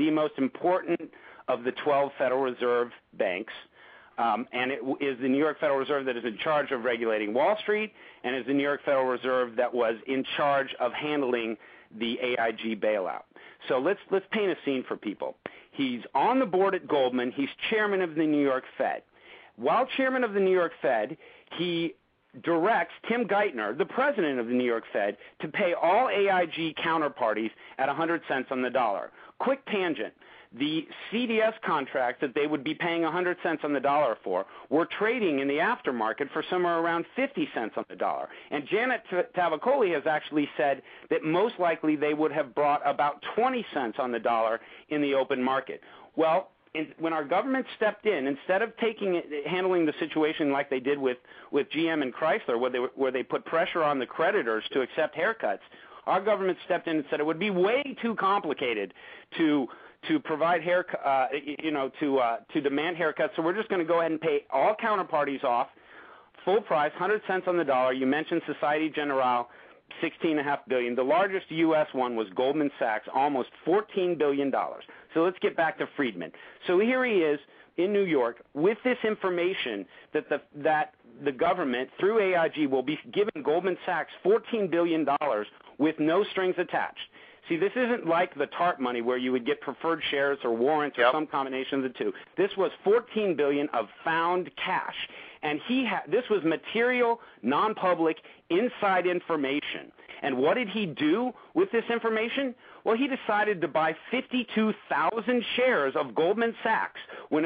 the most important of the 12 Federal Reserve banks. And it is the New York Federal Reserve that is in charge of regulating Wall Street, and is the New York Federal Reserve that was in charge of handling the AIG bailout. So let's paint a scene for people. He's on the board at Goldman. He's chairman of the New York Fed. While chairman of the New York Fed, he directs Tim Geithner, the president of the New York Fed, to pay all AIG counterparties at 100 cents on the dollar. Quick tangent. The CDS contracts that they would be paying 100 cents on the dollar for were trading in the aftermarket for somewhere around 50 cents on the dollar. And Janet Tavakoli has actually said that most likely they would have brought about 20 cents on the dollar in the open market. Well, when our government stepped in, instead of handling the situation like they did with GM and Chrysler, where they put pressure on the creditors to accept haircuts, our government stepped in and said it would be way too complicated to provide to demand haircuts. So we're just going to go ahead and pay all counterparties off, full price, 100 cents on the dollar. You mentioned Societe Generale, $16.5 billion. The largest U.S. one was Goldman Sachs, almost $14 billion. So let's get back to Friedman. So here he is in New York with this information that the government, through AIG, will be giving Goldman Sachs $14 billion with no strings attached. See, this isn't like the TARP money where you would get preferred shares or warrants or some combination of the two. This was $14 billion of found cash, and this was material, non-public, inside information. And what did he do with this information? Well, he decided to buy 52,000 shares of Goldman Sachs when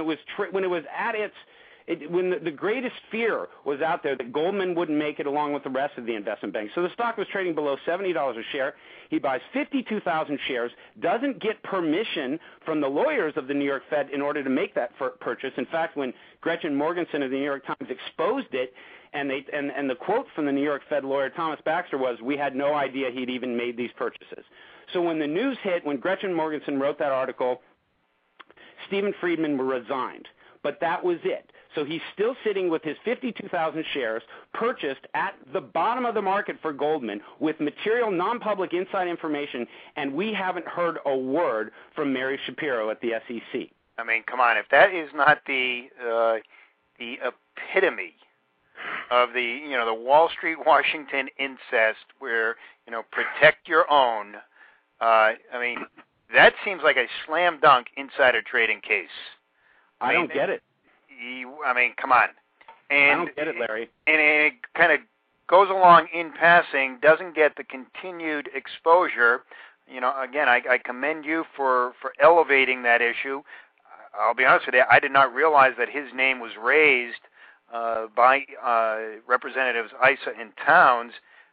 the greatest fear was out there that Goldman wouldn't make it along with the rest of the investment banks. So the stock was trading below $70 a share. He buys 52,000 shares, doesn't get permission from the lawyers of the New York Fed in order to make that purchase. In fact, when Gretchen Morgenson of the New York Times exposed it, and the quote from the New York Fed lawyer Thomas Baxter was, "We had no idea he'd even made these purchases." So when the news hit, when Gretchen Morgenson wrote that article, Stephen Friedman resigned. But that was it. So he's still sitting with his 52,000 shares purchased at the bottom of the market for Goldman with material non-public inside information, and we haven't heard a word from Mary Shapiro at the SEC. I mean, come on. If that is not the epitome of the Wall Street Washington incest where, protect your own, I mean, that seems like a slam dunk insider trading case. I don't get it. I mean, come on. And I don't get it, Larry. And it kind of goes along in passing, doesn't get the continued exposure. Again, I commend you for elevating that issue. I'll be honest with you, I did not realize that his name was raised by Representatives Issa and Towns.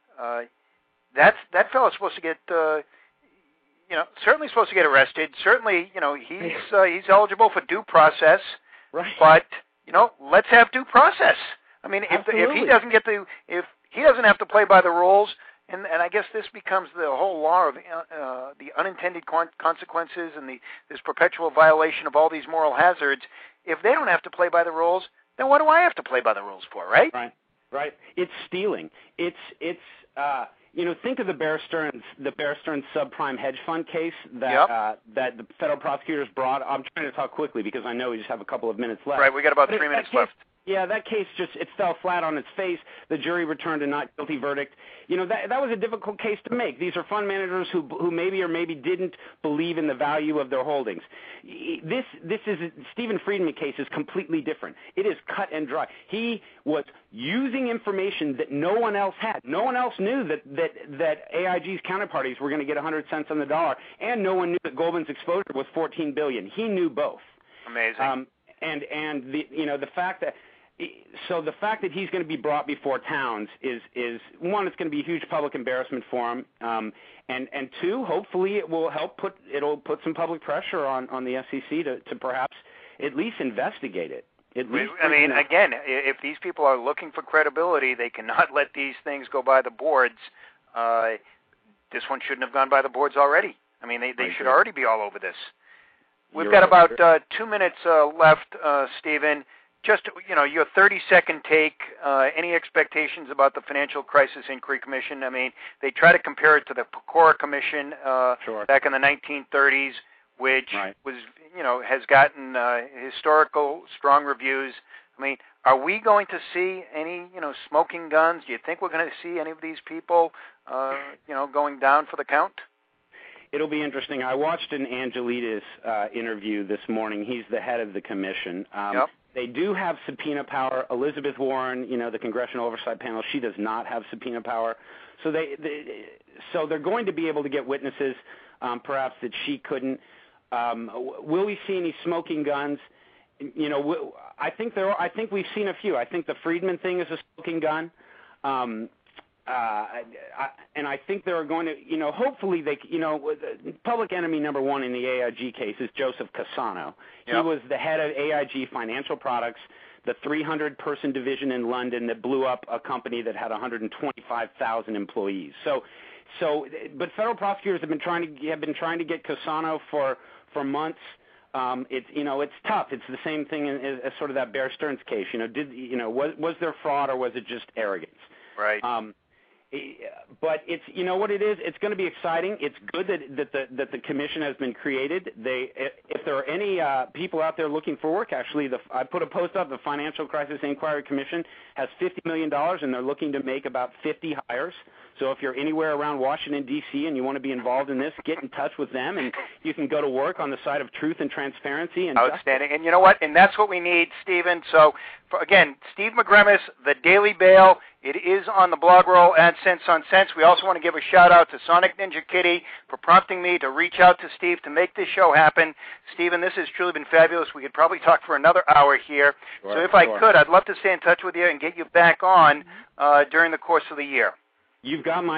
That fellow's supposed to get, certainly supposed to get arrested. Certainly, he's eligible for due process. Right. But let's have due process. I mean, if he doesn't if he doesn't have to play by the rules, and I guess this becomes the whole law of the unintended consequences and this perpetual violation of all these moral hazards. If they don't have to play by the rules, then what do I have to play by the rules for, right? Right. It's stealing. It's think of the Bear Stearns subprime hedge fund case that the federal prosecutors brought. I'm trying to talk quickly because I know we just have a couple of minutes left. Right, we got about 3 minutes left. Yeah, that case it fell flat on its face. The jury returned a not guilty verdict. That was a difficult case to make. These are fund managers who maybe or maybe didn't believe in the value of their holdings. This Stephen Friedman case is completely different. It is cut and dry. He was using information that no one else had. No one else knew that AIG's counterparties were going to get 100 cents on the dollar, and no one knew that Goldman's exposure was $14 billion. He knew both. Amazing. And the fact that. So the fact that he's going to be brought before Towns is one, it's going to be a huge public embarrassment for him, and two, hopefully it'll put some public pressure on the SEC to perhaps at least investigate it. Again, if these people are looking for credibility, they cannot let these things go by the boards. This one shouldn't have gone by the boards already. I mean, they should already be all over this. We've got about 2 minutes left, Stephen. Just, your 30-second take, any expectations about the Financial Crisis Inquiry Commission? I mean, they try to compare it to the Pecora Commission back in the 1930s. which was, has gotten historical strong reviews. I mean, are we going to see any, smoking guns? Do you think we're going to see any of these people, going down for the count? It'll be interesting. I watched an Angelidis interview this morning. He's the head of the commission. Yep. They do have subpoena power. Elizabeth Warren, the Congressional Oversight Panel, she does not have subpoena power. So they're going to be able to get witnesses, perhaps that she couldn't. Will we see any smoking guns? I think we've seen a few. I think the Friedman thing is a smoking gun. And I think they're going to, hopefully public enemy number one in the AIG case is Joseph Cassano. Yep. He was the head of AIG Financial Products, the 300-person division in London that blew up a company that had 125,000 employees. But federal prosecutors have been trying to get Cassano for months. It's tough. It's the same thing as sort of that Bear Stearns case. Was there fraud or was it just arrogance? Right. But it's what it is. It's going to be exciting. It's good that the commission has been created. If there are any people out there looking for work, actually, I put a post up. The Financial Crisis Inquiry Commission has $50 million, and they're looking to make about 50 hires. So if you're anywhere around Washington, D.C., and you want to be involved in this, get in touch with them, and you can go to work on the side of truth and transparency. And outstanding. And you know what? And that's what we need, Stephen. So, again, Steve McGremis, The Daily Bail. It is on the blog roll at Sense on Sense. We also want to give a shout-out to Sonic Ninja Kitty for prompting me to reach out to Steve to make this show happen. Stephen, this has truly been fabulous. We could probably talk for another hour here. Sure, so if I could, I'd love to stay in touch with you and get you back on during the course of the year. You've got my